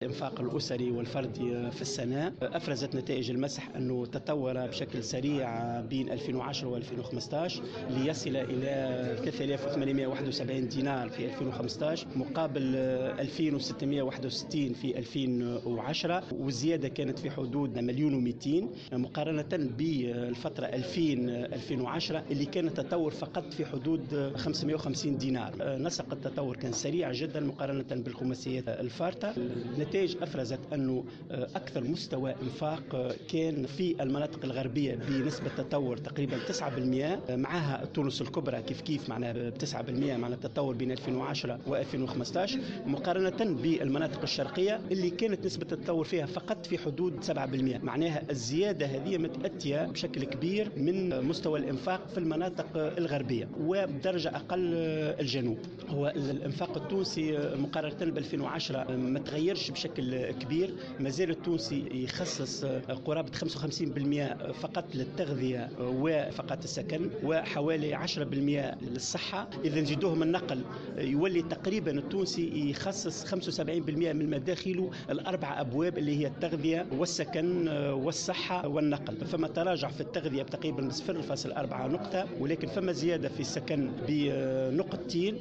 الإنفاق الأسري والفردي في السنة أفرزت نتائج المسح أنه تطور بشكل سريع بين 2010 و2015 ليصل إلى 3871 دينار في 2015 مقابل 2661 في 2010، والزيادة كانت في حدود 1,200,000 مقارنة بالفترة 2000-2010 اللي كان التطور فقط في حدود 550 دينار. نسق التطور كان سريع جدا مقارنة بالخماسيات الفارطة. النتائج أفرزت أنه أكثر مستوى إنفاق كان في المناطق الغربية بنسبة تطور تقريبا 9%، معها تونس الكبرى كيف معناها 9% معناها التطور بين 2010 و2015، مقارنة بالمناطق الشرقية اللي كانت نسبة التطور فيها فقط في حدود 7%. معناها الزيادة هذه متأتية بشكل كبير من مستوى الإنفاق في المناطق الغربية وبدرجة أقل الجنوب. هو الإنفاق التونسي مقارنة ب 2010 ما تغيرش بشكل كبير، ما زال التونسي يخصص قرابة 55% فقط للتغذية وفقط السكن، وحوالي 10% للصحة. إذا نزيدوهم النقل يولي تقريبا التونسي يخصص 75% من مداخله الأربع أبواب اللي هي التغذية والسكن والصحة والنقل. فما تراجع في التغذية تقريبا 0.4 نقطة، ولكن فما زيادة في السكن بنقطتين.